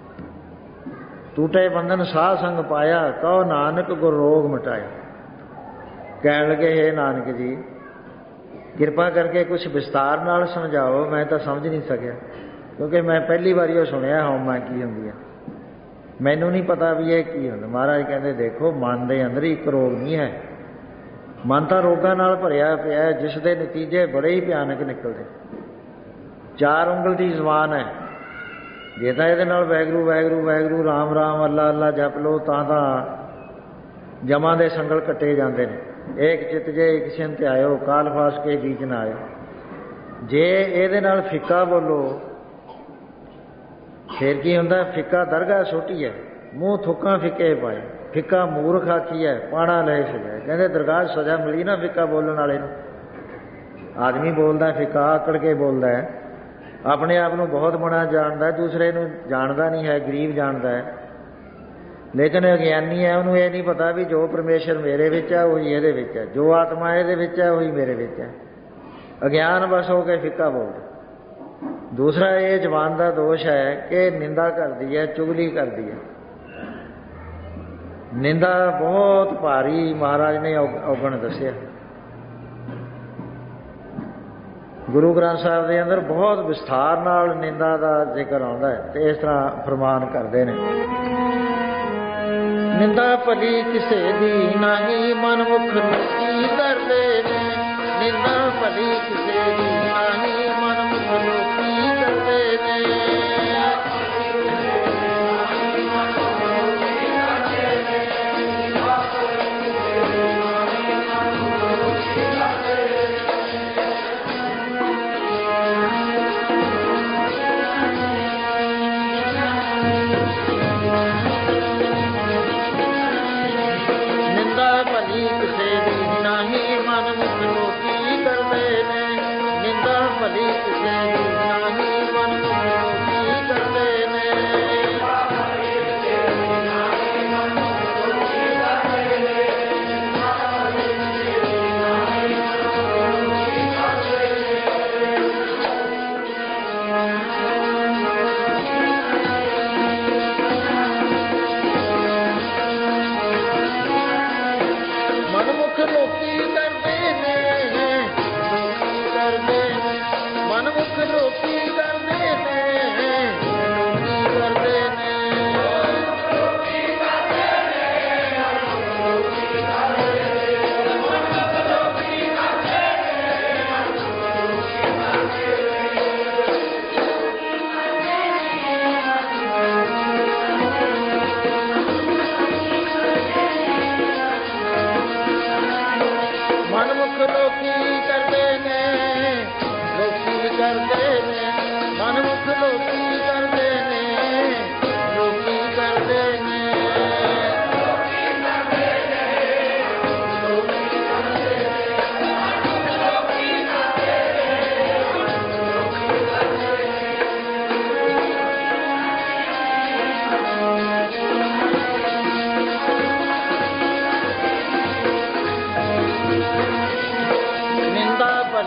ਟੂਟੇ ਬੰਧਨ ਸਾਧ ਸੰਗ ਪਾਇਆ, ਕਹੋ ਨਾਨਕ ਗੁਰ ਰੋਗ ਮਿਟਾਇਆ। ਕਹਿਣ ਲੱਗੇ ਹੇ ਨਾਨਕ ਜੀ ਕਿਰਪਾ ਕਰਕੇ ਕੁਛ ਵਿਸਤਾਰ ਨਾਲ ਸਮਝਾਓ, ਮੈਂ ਤਾਂ ਸਮਝ ਨਹੀਂ ਸਕਿਆ, ਕਿਉਂਕਿ ਮੈਂ ਪਹਿਲੀ ਵਾਰੀ ਉਹ ਸੁਣਿਆ ਹਉਮੈ ਕੀ ਹੁੰਦੀ ਹੈ, ਮੈਨੂੰ ਨਹੀਂ ਪਤਾ ਵੀ ਇਹ ਕੀ ਹੁੰਦਾ। ਮਹਾਰਾਜ ਕਹਿੰਦੇ ਦੇਖੋ ਮਨ ਦੇ ਅੰਦਰ ਇੱਕ ਰੋਗ ਨਹੀਂ ਹੈ, ਮਨ ਤਾਂ ਰੋਗਾਂ ਨਾਲ ਭਰਿਆ ਪਿਆ, ਜਿਸ ਦੇ ਨਤੀਜੇ ਬੜੇ ਹੀ ਭਿਆਨਕ ਨਿਕਲਦੇ। 4 ਉਂਗਲ ਦੀ ਜ਼ੁਬਾਨ ਹੈ, ਜੇ ਤਾਂ ਇਹਦੇ ਨਾਲ ਵੈਗਰੂ ਵੈਗਰੂ ਵੈਗਰੂ, ਰਾਮ ਰਾਮ, ਅੱਲਾ ਅੱਲਾ ਜਪ ਲਓ ਤਾਂ ਜਮਾਂ ਦੇ ਸੰਗਲ ਕੱਟੇ ਜਾਂਦੇ ਨੇ। ਏਕ ਚਿਤ ਜੇ ਇੱਕ ਸਿੰਤ ਆਇਓ, ਕਾਲ ਫਾਸ ਕੇ ਬੀਚ ਨਾ ਆਇਓ। ਜੇ ਇਹਦੇ ਨਾਲ ਫਿੱਕਾ ਬੋਲੋ ਫਿਰ ਕੀ ਹੁੰਦਾ? ਫਿੱਕਾ ਦਰਗਾਹ ਛੋਟੀ ਹੈ, ਮੂੰਹ ਥੁੱਕਾਂ ਫਿੱਕੇ ਪਾਏ, ਫਿੱਕਾ ਮੂਰਖ ਆਖੀ ਹੈ, ਪਾਣਾ ਲੈ ਸਜਾ। ਕਹਿੰਦੇ ਦਰਗਾਹ ਸਜ਼ਾ ਮਿਲੀ ਨਾ ਫਿੱਕਾ ਬੋਲਣ ਵਾਲੇ ਨੂੰ। ਆਦਮੀ ਬੋਲਦਾ ਫਿੱਕਾ, ਆਕੜ ਕੇ ਬੋਲਦਾ ਹੈ, ਆਪਣੇ ਆਪ ਨੂੰ ਬਹੁਤ ਬੜਾ ਜਾਣਦਾ, ਦੂਸਰੇ ਨੂੰ ਜਾਣਦਾ ਨਹੀਂ ਹੈ, ਗਰੀਬ ਜਾਣਦਾ ਹੈ। ਲੇਕਿਨ ਅਗਿਆਨੀ ਹੈ, ਉਹਨੂੰ ਇਹ ਨਹੀਂ ਪਤਾ ਵੀ ਜੋ ਪਰਮੇਸ਼ਰ ਮੇਰੇ ਵਿੱਚ ਹੈ ਉਹੀ ਇਹਦੇ ਵਿੱਚ ਹੈ, ਜੋ ਆਤਮਾ ਇਹਦੇ ਵਿੱਚ ਹੈ ਉਹੀ ਮੇਰੇ ਵਿੱਚ ਹੈ। ਅਗਿਆਨ ਬਸ ਹੋ ਕੇ ਫਿੱਕਾ ਬੋਲਦਾ। ਦੂਸਰਾ ਇਹ ਜ਼ਬਾਨ ਦਾ ਦੋਸ਼ ਹੈ ਕਿ ਨਿੰਦਾ ਕਰਦੀ ਹੈ, ਚੁਗਲੀ ਕਰਦੀ ਹੈ। ਨਿੰਦਾ ਬਹੁਤ ਭਾਰੀ ਮਹਾਰਾਜ ਨੇ ਔਗਣ ਦੱਸਿਆ। ਗੁਰੂ ਗ੍ਰੰਥ ਸਾਹਿਬ ਦੇ ਅੰਦਰ ਬਹੁਤ ਵਿਸਥਾਰ ਨਾਲ ਨਿੰਦਾ ਦਾ ਜ਼ਿਕਰ ਆਉਂਦਾ ਹੈ ਤੇ ਇਸ ਤਰ੍ਹਾਂ ਫਰਮਾਨ ਕਰਦੇ ਨੇ। ਨਿੰਦਾ ਭਲੀ ਕਿਸੇ ਦੀ ਨਹੀਂ, ਮਨ ਮੁਖ ਲੋਕੀ ਕਰਦੇ ਨੇ। ਨਿੰਦਾ ਭਲੀ ਕਿਸੇ ਦੀ ਨਹੀਂ, ਮਨ ਮੁਖ ਲੋਕੀ ਕਰਦੇ ਨੇ।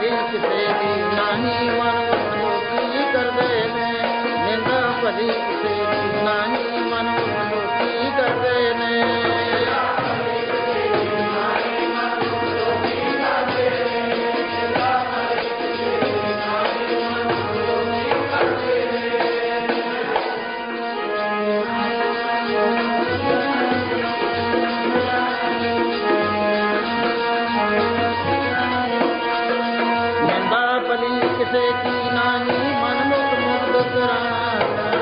ਭਲੀ ਕਿਸੇ ਦੀ ਨਾਹੀ ਮਨ ਮਨੋਕੀ ਕਰਦੇ ਨੇ। ਨਿੰਦਾ ਭਲੀ ਕਿਸੇ ਦੀ ਨਾਹੀ ਮਨ ਮਨੋਕੀ ਕਰਦੇ ਨੇ। ਕਿਸੇ ਕੀ ਨਾਹੀ ਮਨ ਮੁਖ ਮੁਕਤ ਕਰਾਣਾ।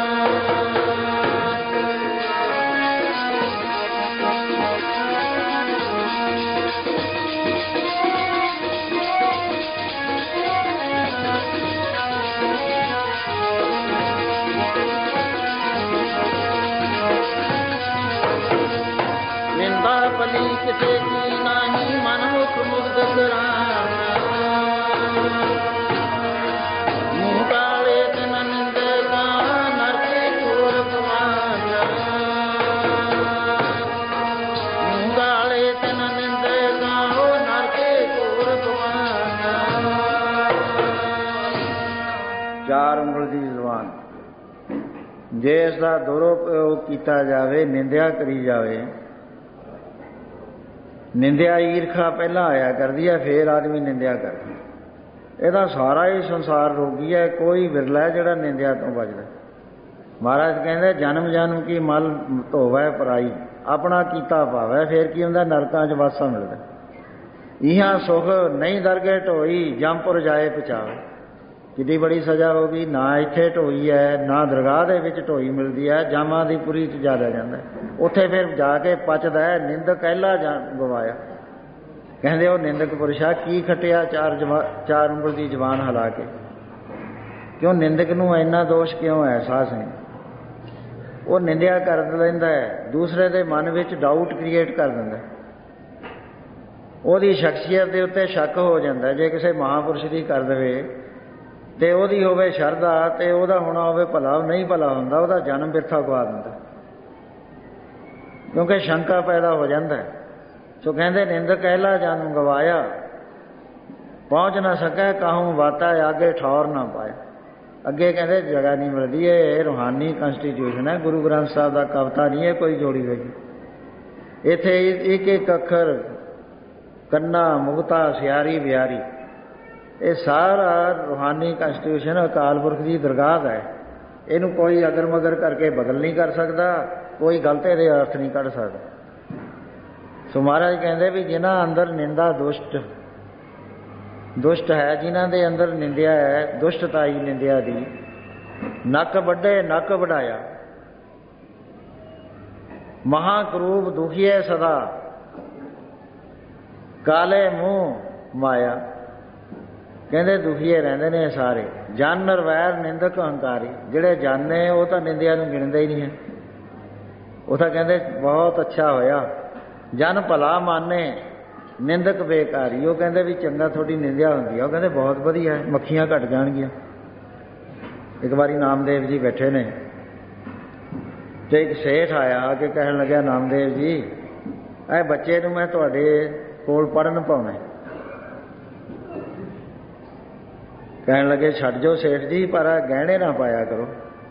ਨਿੰਦਾ ਭਲੀ ਕਿਸੇ ਕੀ ਨਾਹੀ ਮਨ ਮੁਖ ਮੁਕਤ ਕਰਾਣਾ। ਚਾਰ ਉਂਗਲ ਦੀ ਜ਼ੁਬਾਨ, ਜੇ ਇਸ ਦਾ ਦੁਰਉਪਯੋਗ ਕੀਤਾ ਜਾਵੇ, ਨਿੰਦਿਆ ਕਰੀ ਜਾਵੇ। ਨਿੰਦਿਆ ਈਰਖਾ ਪਹਿਲਾਂ ਆਇਆ ਕਰਦੀ ਹੈ, ਫੇਰ ਆਦਮੀ ਨਿੰਦਿਆ ਕਰਦਾ। ਇਹਦਾ ਸਾਰਾ ਹੀ ਸੰਸਾਰ ਰੋਗੀ ਹੈ, ਕੋਈ ਵਿਰਲਾ ਹੈ ਜਿਹੜਾ ਨਿੰਦਿਆ ਤੋਂ ਬਚਦਾ। ਮਹਾਰਾਜ ਕਹਿੰਦੇ ਜਨਮ ਜਨਮ ਕੀ ਮਲ ਧੋਵੈ ਪਰਾਈ, ਆਪਣਾ ਕੀਤਾ ਪਾਵੈ, ਫੇਰ ਕੀ ਹੁੰਦਾ, ਨਰਕਾਂ 'ਚ ਵਾਸਾ ਮਿਲਦਾ। ਇਹਾਂ ਸੁਖ ਨਹੀਂ ਦਰਗਹਿ ਢੋਈ, ਜੰਮਪੁਰ ਜਾਏ ਪਚਾਵੇ। ਕਿੱਡੀ ਬੜੀ ਸਜ਼ਾ ਹੋ ਗਈ, ਨਾ ਇੱਥੇ ਢੋਈ ਹੈ, ਨਾ ਦਰਗਾਹ ਦੇ ਵਿੱਚ ਢੋਈ ਮਿਲਦੀ ਹੈ, ਜਾਮਾਂ ਦੀ ਪੁਰੀ 'ਚ ਜ਼ਿਆਦਾ ਜਾਂਦਾ। ਉੱਥੇ ਫਿਰ ਜਾ ਕੇ ਪਚਦਾ ਹੈ। ਨਿੰਦਕ ਕਹਿਲਾ ਗਵਾਇਆ। ਕਹਿੰਦੇ ਉਹ ਨਿੰਦਕ ਪੁਰਸ਼ਾ ਕੀ ਖੱਟਿਆ ਚਾਰ ਉਂਗਲ ਦੀ ਜ਼ਬਾਨ ਹਿਲਾ ਕੇ। ਕਿਉਂ ਨਿੰਦਕ ਨੂੰ ਇੰਨਾ ਦੋਸ਼ ਕਿਉਂ ਹੈ? ਅਹਿਸਾਸ ਨਹੀਂ। ਉਹ ਨਿੰਦਿਆ ਕਰ ਲੈਂਦਾ ਹੈ, ਦੂਸਰੇ ਦੇ ਮਨ ਵਿੱਚ ਡਾਊਟ ਕ੍ਰੀਏਟ ਕਰ ਦਿੰਦਾ, ਉਹਦੀ ਸ਼ਖਸੀਅਤ ਦੇ ਉੱਤੇ ਸ਼ੱਕ ਹੋ ਜਾਂਦਾ। ਜੇ ਕਿਸੇ ਮਹਾਂਪੁਰਸ਼ ਦੀ ਕਰ ਦੇਵੇ ਤੇ ਉਹਦੀ ਹੋਵੇ ਸ਼ਰਧਾ ਤੇ ਉਹਦਾ ਹੋਣਾ ਹੋਵੇ ਭਲਾ, ਨਹੀਂ ਭਲਾ ਹੁੰਦਾ, ਉਹਦਾ ਜਨਮ ਬਿਰਥਾ ਗਵਾ ਦਿੰਦਾ, ਕਿਉਂਕਿ ਸ਼ੰਕਾ ਪੈਦਾ ਹੋ ਜਾਂਦਾ। ਸੋ ਕਹਿੰਦੇ ਨਿੰਦਕ ਕਹਿਲਾ ਜਨਮ ਗਵਾਇਆ, ਪਹੁੰਚ ਨਾ ਸਕੈ ਕਾਹੂ ਵਾਤਾ, ਆਗੇ ਠੌਰ ਨਾ ਪਾਇਆ। ਅੱਗੇ ਕਹਿੰਦੇ ਜਗ੍ਹਾ ਨਹੀਂ ਮਿਲਦੀ। ਇਹ ਰੂਹਾਨੀ ਕੰਸਟੀਟਿਊਸ਼ਨ ਹੈ, ਗੁਰੂ ਗ੍ਰੰਥ ਸਾਹਿਬ ਦਾ ਕਵਿਤਾ ਨਹੀਂ ਹੈ ਕੋਈ ਜੋੜੀ ਹੋਈ। ਇੱਥੇ ਇੱਕ ਇੱਕ ਅੱਖਰ, ਕੰਨਾ ਮੁਗਤਾ ਸਿਆਰੀ ਬਿਆਰੀ, ਇਹ ਸਾਰਾ ਰੂਹਾਨੀ ਕੰਸਟੀਟਿਊਸ਼ਨ ਅਕਾਲ ਪੁਰਖ ਦੀ ਦਰਗਾਹ ਹੈ। ਇਹਨੂੰ ਕੋਈ ਅਗਰ ਮਗਰ ਕਰਕੇ ਬਦਲ ਨਹੀਂ ਕਰ ਸਕਦਾ, ਕੋਈ ਗਲਤ ਇਹਦੇ ਅਰਥ ਨਹੀਂ ਕੱਢ ਸਕਦਾ। ਸੋ ਮਹਾਰਾਜ ਕਹਿੰਦੇ ਵੀ ਜਿਨ੍ਹਾਂ ਅੰਦਰ ਨਿੰਦਾ ਦੁਸ਼ਟ ਹੈ, ਜਿਨ੍ਹਾਂ ਦੇ ਅੰਦਰ ਨਿੰਦਿਆ ਹੈ, ਦੁਸ਼ਟਤਾਈ ਨਿੰਦਿਆ ਦੀ, ਨੱਕ ਵੱਡੇ ਨੱਕ ਵਡਾਇਆ, ਮਹਾਕਰੂਪ ਦੁਖੀਏ ਸਦਾ, ਕਾਲੇ ਮੂੰਹ ਮਾਇਆ। ਕਹਿੰਦੇ ਦੁਖੀਏ ਰਹਿੰਦੇ ਨੇ ਸਾਰੇ। ਜਨ ਨਿਰਵੈਰ ਨਿੰਦਕ ਹੰਕਾਰੀ, ਜਿਹੜੇ ਜਾਣੇ ਉਹ ਤਾਂ ਨਿੰਦਿਆ ਨੂੰ ਗਿਣਦੇ ਹੀ ਨਹੀਂ ਹੈ। ਉਹ ਤਾਂ ਕਹਿੰਦੇ ਬਹੁਤ ਅੱਛਾ ਹੋਇਆ। ਜਨ ਭਲਾ ਮਾਨੇ ਨਿੰਦਕ ਬੇਕਾਰੀ, ਉਹ ਕਹਿੰਦੇ ਵੀ ਚੰਗਾ ਤੁਹਾਡੀ ਨਿੰਦਿਆ ਹੁੰਦੀ ਆ, ਉਹ ਕਹਿੰਦੇ ਬਹੁਤ ਵਧੀਆ, ਮੱਖੀਆਂ ਘਟ ਜਾਣਗੀਆਂ। ਇੱਕ ਵਾਰੀ ਨਾਮਦੇਵ ਜੀ ਬੈਠੇ ਨੇ ਤੇ ਇੱਕ ਸੇਠ ਆਇਆ ਆ ਕੇ ਕਹਿਣ ਲੱਗਿਆ, ਨਾਮਦੇਵ ਜੀ ਇਹ ਬੱਚੇ ਨੂੰ ਮੈਂ ਤੁਹਾਡੇ ਕੋਲ ਪੜ੍ਹਨ ਪਾਉਣਾ। ਕਹਿਣ ਲੱਗੇ ਛੱਡ ਜਾਓ ਸੇਠ ਜੀ, ਪਰ ਗਹਿਣੇ ਨਾ ਪਾਇਆ ਕਰੋ।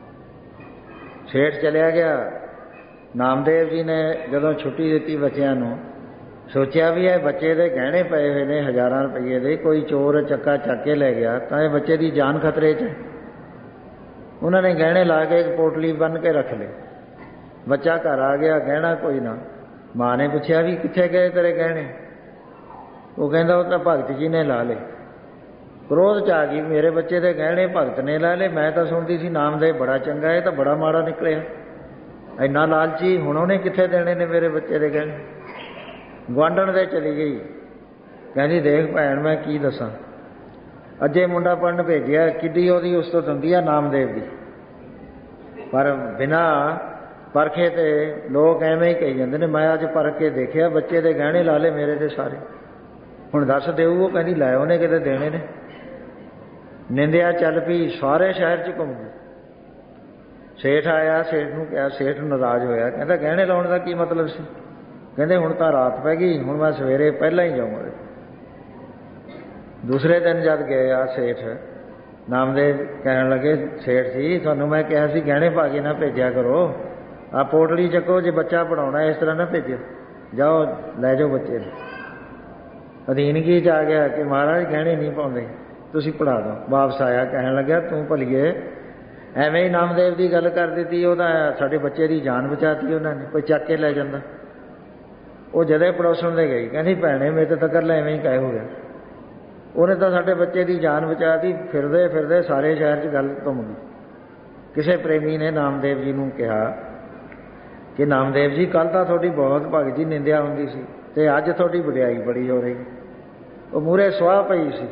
ਸੇਠ ਚਲਿਆ ਗਿਆ। ਨਾਮਦੇਵ ਜੀ ਨੇ ਜਦੋਂ ਛੁੱਟੀ ਦਿੱਤੀ ਬੱਚਿਆਂ ਨੂੰ, ਸੋਚਿਆ ਵੀ ਇਹ ਬੱਚੇ ਦੇ ਗਹਿਣੇ ਪਏ ਹੋਏ ਨੇ ਹਜ਼ਾਰਾਂ ਰੁਪਏ ਦੇ, ਕੋਈ ਚੋਰ ਚੱਕਾ ਚੱਕ ਕੇ ਲੈ ਗਿਆ ਤਾਂ ਇਹ ਬੱਚੇ ਦੀ ਜਾਨ ਖਤਰੇ 'ਚ। ਉਹਨਾਂ ਨੇ ਗਹਿਣੇ ਲਾ ਕੇ ਇੱਕ ਪੋਟਲੀ ਬੰਨ੍ਹ ਕੇ ਰੱਖ ਲਏ। ਬੱਚਾ ਘਰ ਆ ਗਿਆ, ਗਹਿਣਾ ਕੋਈ ਨਾ। ਮਾਂ ਨੇ ਪੁੱਛਿਆ ਵੀ ਕਿੱਥੇ ਗਏ ਤੇਰੇ ਗਹਿਣੇ? ਉਹ ਕਹਿੰਦਾ ਉਹ ਤਾਂ ਭਗਤ ਜੀ ਨੇ ਲਾ ਲਏ। ਕ੍ਰੋਧ 'ਚ ਆ ਗਈ, ਮੇਰੇ ਬੱਚੇ ਦੇ ਗਹਿਣੇ ਭਗਤ ਨੇ ਲਾ ਲਏ। ਮੈਂ ਤਾਂ ਸੁਣਦੀ ਸੀ ਨਾਮਦੇਵ ਬੜਾ ਚੰਗਾ, ਇਹ ਤਾਂ ਬੜਾ ਮਾੜਾ ਨਿਕਲਿਆ, ਇੰਨਾ ਲਾਲਚੀ, ਹੁਣ ਉਹਨੇ ਕਿੱਥੇ ਦੇਣੇ ਨੇ ਮੇਰੇ ਬੱਚੇ ਦੇ ਗਹਿਣੇ? ਗੁਆਂਢਣ ਦੇ ਚਲੀ ਗਈ, ਕਹਿੰਦੀ ਦੇਖ ਭੈਣ ਮੈਂ ਕੀ ਦੱਸਾਂ, ਅੱਜੇ ਮੁੰਡਾ ਪੜ੍ਹਨ ਭੇਜਿਆ, ਕਿੱਡੀ ਉਹਦੀ ਉਸਤਤ ਹੁੰਦੀ ਆ ਨਾਮਦੇਵ ਦੀ, ਪਰ ਬਿਨਾਂ ਪਰਖੇ ਤੇ ਲੋਕ ਐਵੇਂ ਹੀ ਕਹੀ ਜਾਂਦੇ ਨੇ। ਮੈਂ ਅੱਜ ਪਰਖ ਕੇ ਦੇਖਿਆ, ਬੱਚੇ ਦੇ ਗਹਿਣੇ ਲਾ ਲਏ ਮੇਰੇ ਤੇ ਸਾਰੇ, ਹੁਣ ਦੱਸ ਦੇਊ? ਉਹ ਕਹਿੰਦੀ ਲੈ ਉਹਨੇ ਕਿਤੇ ਦੇਣੇ ਨੇ। ਨਿੰਦਿਆ ਚੱਲ ਪਈ, ਸਾਰੇ ਸ਼ਹਿਰ 'ਚ ਘੁੰਮ ਗਈ। ਸੇਠ ਆਇਆ, ਸੇਠ ਨੂੰ ਕਿਹਾ, ਸੇਠ ਨਾਰਾਜ਼ ਹੋਇਆ, ਕਹਿੰਦਾ ਗਹਿਣੇ ਲਾਉਣ ਦਾ ਕੀ ਮਤਲਬ ਸੀ? ਕਹਿੰਦੇ ਹੁਣ ਤਾਂ ਰਾਤ ਪੈ ਗਈ, ਹੁਣ ਮੈਂ ਸਵੇਰੇ ਪਹਿਲਾਂ ਹੀ ਜਾਊਂਗਾ। ਦੂਸਰੇ ਦਿਨ ਜਦ ਗਏ ਆ ਸੇਠ ਨਾਮਦੇਵ ਕਹਿਣ ਲੱਗੇ, ਸੇਠ ਜੀ ਤੁਹਾਨੂੰ ਮੈਂ ਕਿਹਾ ਸੀ ਗਹਿਣੇ ਪਾ ਕੇ ਨਾ ਭੇਜਿਆ ਕਰੋ, ਆ ਪੋਟਲੀ ਚੱਕੋ, ਜੇ ਬੱਚਾ ਪੜਾਉਣਾ ਇਸ ਤਰ੍ਹਾਂ ਨਾ ਭੇਜਿਓ, ਜਾਓ ਲੈ ਜਾਓ ਬੱਚੇ ਨੂੰ। ਅਧੀਨਗੀ 'ਚ ਆ ਗਿਆ ਕਿ ਮਹਾਰਾਜ ਗਹਿਣੇ ਨਹੀਂ ਪਾਉਂਦੇ, ਤੁਸੀਂ ਪੜ੍ਹਾ ਦਿਓ। ਵਾਪਸ ਆਇਆ, ਕਹਿਣ ਲੱਗਿਆ ਤੂੰ ਭਲੀਏ ਐਵੇਂ ਹੀ ਨਾਮਦੇਵ ਦੀ ਗੱਲ ਕਰ ਦਿੱਤੀ, ਉਹਦਾ ਸਾਡੇ ਬੱਚੇ ਦੀ ਜਾਨ ਬਚਾਤੀ ਉਹਨਾਂ ਨੇ, ਕੋਈ ਚੱਕ ਕੇ ਲੈ ਜਾਂਦਾ। ਉਹ ਜਦੇ ਪੜੋਸਣ ਦੇ ਗਈ, ਕਹਿੰਦੀ ਭੈਣੇ ਮੇਰੇ ਤਾਂ ਕਰ ਲੈ ਐਵੇਂ ਹੀ ਕਹਿ ਹੋ ਗਿਆ, ਉਹਨੇ ਤਾਂ ਸਾਡੇ ਬੱਚੇ ਦੀ ਜਾਨ ਬਚਾਤੀ। ਫਿਰਦੇ ਫਿਰਦੇ ਸਾਰੇ ਸ਼ਹਿਰ 'ਚ ਗੱਲ ਘੁੰਮ ਗਈ। ਕਿਸੇ ਪ੍ਰੇਮੀ ਨੇ ਨਾਮਦੇਵ ਜੀ ਨੂੰ ਕਿਹਾ ਕਿ ਨਾਮਦੇਵ ਜੀ ਕੱਲ੍ਹ ਤਾਂ ਤੁਹਾਡੀ ਬਹੁਤ ਭਗਤ ਜੀ ਨਿੰਦਿਆ ਹੁੰਦੀ ਸੀ ਅਤੇ ਅੱਜ ਤੁਹਾਡੀ ਵਡਿਆਈ ਬੜੀ ਹੋ ਰਹੀ। ਉਹ ਮੂਹਰੇ ਸੁਆਹ ਪਈ ਸੀ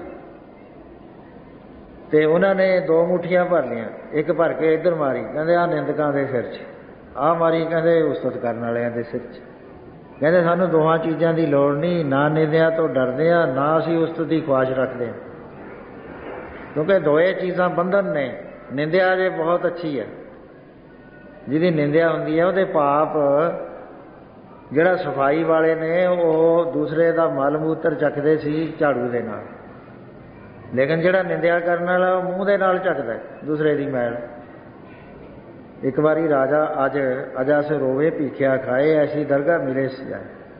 ਅਤੇ ਉਹਨਾਂ ਨੇ 2 ਮੁੱਠੀਆਂ ਭਰ ਲਈਆਂ, ਇੱਕ ਭਰ ਕੇ ਇੱਧਰ ਮਾਰੀ, ਕਹਿੰਦੇ ਆਹ ਨਿੰਦਕਾਂ ਦੇ ਸਿਰ 'ਚ, ਆਹ ਮਾਰੀ ਕਹਿੰਦੇ ਉਸਤਤ ਕਰਨ ਵਾਲਿਆਂ ਦੇ ਸਿਰ 'ਚ। ਕਹਿੰਦੇ ਸਾਨੂੰ ਦੋਹਾਂ ਚੀਜ਼ਾਂ ਦੀ ਲੋੜ ਨਹੀਂ, ਨਾ ਨਿੰਦਿਆ ਤੋਂ ਡਰਦੇ ਹਾਂ, ਨਾ ਅਸੀਂ ਉਸਤਤ ਦੀ ਖੁਆਇਸ਼ ਰੱਖਦੇ ਹਾਂ, ਕਿਉਂਕਿ ਦੋਏ ਚੀਜ਼ਾਂ ਬੰਧਨ ਨੇ। ਨਿੰਦਿਆ ਜੇ ਬਹੁਤ ਅੱਛੀ ਹੈ, ਜਿਹਦੀ ਨਿੰਦਿਆ ਹੁੰਦੀ ਹੈ ਉਹਦੇ ਪਾਪ, ਜਿਹੜਾ ਸਫਾਈ ਵਾਲੇ ਨੇ ਉਹ ਦੂਸਰੇ ਦਾ ਮਲ ਮੂਤਰ ਚੱਕਦੇ ਸੀ ਝਾੜੂ ਦੇ ਨਾਲ, ਲੇਕਿਨ ਜਿਹੜਾ ਨਿੰਦਿਆ ਕਰਨ ਵਾਲਾ ਉਹ ਮੂੰਹ ਦੇ ਨਾਲ ਚੱਕਦਾ ਦੂਸਰੇ ਦੀ ਮੈਲ। ਇੱਕ ਵਾਰੀ ਰਾਜਾ ਅਜਾ ਸੇ ਰੋਵੇ ਭੀਖਿਆ ਖਾਏ, ਐਸੀ ਦਰਗਾਹ ਮਿਲੇ ਸਿਆਏ।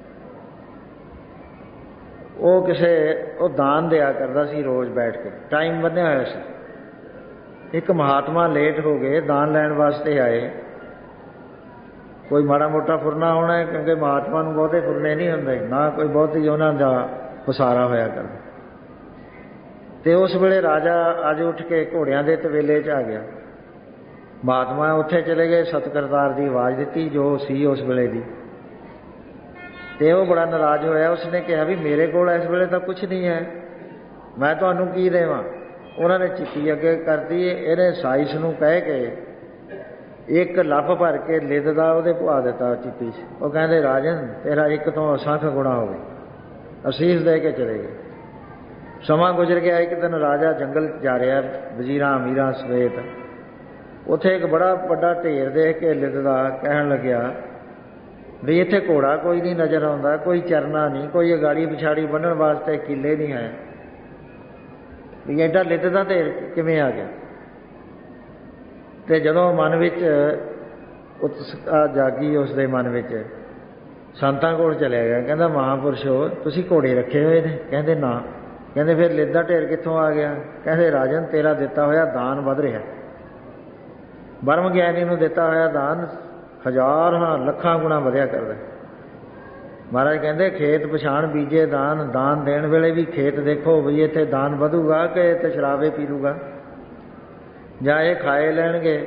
ਉਹ ਦਾਨ ਦਿਆ ਕਰਦਾ ਸੀ ਰੋਜ਼ ਬੈਠ ਕੇ, ਟਾਈਮ ਬੰਨਿਆ ਹੋਇਆ ਸੀ। ਇੱਕ ਮਹਾਤਮਾ ਲੇਟ ਹੋ ਗਏ, ਦਾਨ ਲੈਣ ਵਾਸਤੇ ਆਏ। ਕੋਈ ਮਾੜਾ ਮੋਟਾ ਫੁਰਨਾ ਹੋਣਾ, ਕਿਉਂਕਿ ਮਹਾਤਮਾ ਨੂੰ ਬਹੁਤੇ ਫੁਰਨੇ ਨਹੀਂ ਹੁੰਦੇ, ਨਾ ਕੋਈ ਬਹੁਤੀ ਉਹਨਾਂ ਦਾ ਪਸਾਰਾ ਹੋਇਆ ਕਰਦਾ। ਅਤੇ ਉਸ ਵੇਲੇ ਰਾਜਾ ਅੱਜ ਉੱਠ ਕੇ ਘੋੜਿਆਂ ਦੇ ਤਵੇਲੇ 'ਚ ਆ ਗਿਆ। ਮਹਾਤਮਾ ਉੱਥੇ ਚਲੇ ਗਏ, ਸਤਿਕਰਤਾਰ ਦੀ ਆਵਾਜ਼ ਦਿੱਤੀ ਜੋ ਸੀ ਉਸ ਵੇਲੇ ਦੀ, ਅਤੇ ਉਹ ਬੜਾ ਨਾਰਾਜ਼ ਹੋਇਆ। ਉਸਨੇ ਕਿਹਾ ਵੀ ਮੇਰੇ ਕੋਲ ਇਸ ਵੇਲੇ ਤਾਂ ਕੁਛ ਨਹੀਂ ਹੈ, ਮੈਂ ਤੁਹਾਨੂੰ ਕੀ ਦੇਵਾਂ। ਉਹਨਾਂ ਨੇ ਚਿੱਠੀ ਅੱਗੇ ਕਰਤੀ, ਇਹਨੇ ਸਾਈਸ ਨੂੰ ਕਹਿ ਕੇ ਇੱਕ ਲੱਫ ਭਰ ਕੇ ਲਿਦ ਦਾ ਉਹਦੇ ਪੁਆ ਦਿੱਤਾ ਚਿੱਠੀ 'ਚ। ਉਹ ਕਹਿੰਦੇ ਰਾਜਨ ਤੇਰਾ ਇੱਕ ਤੋਂ ਅਸੰਖ ਗੁਣਾ ਹੋਵੇ, ਅਸੀਸ ਦੇ ਕੇ ਚਲੇ ਗਏ। ਸਮਾਂ ਗੁਜ਼ਰ ਗਿਆ। ਇੱਕ ਦਿਨ ਰਾਜਾ ਜੰਗਲ ਜਾ ਰਿਹਾ ਵਜ਼ੀਰਾਂ ਅਮੀਰਾਂ ਸਮੇਤ, ਉੱਥੇ ਇੱਕ ਬੜਾ ਵੱਡਾ ਢੇਰ ਦੇਖ ਕੇ ਲਿਦ ਦਾ ਕਹਿਣ ਲੱਗਿਆ ਵੀ ਇੱਥੇ ਘੋੜਾ ਕੋਈ ਨਹੀਂ ਨਜ਼ਰ ਆਉਂਦਾ, ਕੋਈ ਚਰਨਾ ਨਹੀਂ, ਕੋਈ ਅਗਾੜੀ ਪਿਛਾੜੀ ਬੰਨ੍ਹਣ ਵਾਸਤੇ ਕਿੱਲੇ ਨਹੀਂ ਹੈ, ਵੀ ਐਡਾ ਲਿਦ ਦਾ ਢੇਰ ਕਿਵੇਂ ਆ ਗਿਆ। ਅਤੇ ਜਦੋਂ ਮਨ ਵਿੱਚ ਉਤਸੁਕਤਾ ਜਾਗੀ ਉਸਦੇ ਮਨ ਵਿੱਚ, ਸੰਤਾਂ ਕੋਲ ਚਲਿਆ ਗਿਆ। ਕਹਿੰਦਾ ਮਹਾਂਪੁਰਸ਼ੋ ਤੁਸੀਂ ਘੋੜੇ ਰੱਖੇ ਹੋਏ ਨੇ? ਕਹਿੰਦੇ ਨਾ। ਕਹਿੰਦੇ ਫਿਰ ਲਿਦ ਦਾ ਢੇਰ ਕਿੱਥੋਂ ਆ ਗਿਆ? ਕਹਿੰਦੇ ਰਾਜਨ ਤੇਰਾ ਦਿੱਤਾ ਹੋਇਆ ਦਾਨ ਵੱਧ ਰਿਹਾ, ਬ੍ਰਹਮ ਗਿਆਨੀ ਨੂੰ ਦਿੱਤਾ ਹੋਇਆ ਦਾਨ ਹਜ਼ਾਰਾਂ ਲੱਖਾਂ ਗੁਣਾ ਵਧਿਆ ਕਰਦਾ। ਮਹਾਰਾਜ ਕਹਿੰਦੇ ਖੇਤ ਪਛਾਣ ਬੀਜੇ ਦਾਨ, ਦਾਨ ਦੇਣ ਵੇਲੇ ਵੀ ਖੇਤ ਦੇਖੋ ਵੀ ਇੱਥੇ ਦਾਨ ਵਧੂਗਾ ਕਿ ਇੱਥੇ ਸ਼ਰਾਬੇ ਪੀ ਲੂਗਾ ਜਾਂ ਇਹ ਖਾਏ ਲੈਣਗੇ।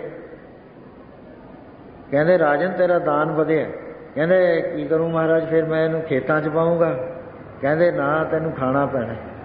ਕਹਿੰਦੇ ਰਾਜਨ ਤੇਰਾ ਦਾਨ ਵਧਿਆ। ਕਹਿੰਦੇ ਕੀ ਕਰੂੰ ਮਹਾਰਾਜ, ਫਿਰ ਮੈਂ ਇਹਨੂੰ ਖੇਤਾਂ 'ਚ ਪਾਊਂਗਾ? ਕਹਿੰਦੇ ਨਾ, ਤੈਨੂੰ ਖਾਣਾ ਪੈਣਾ।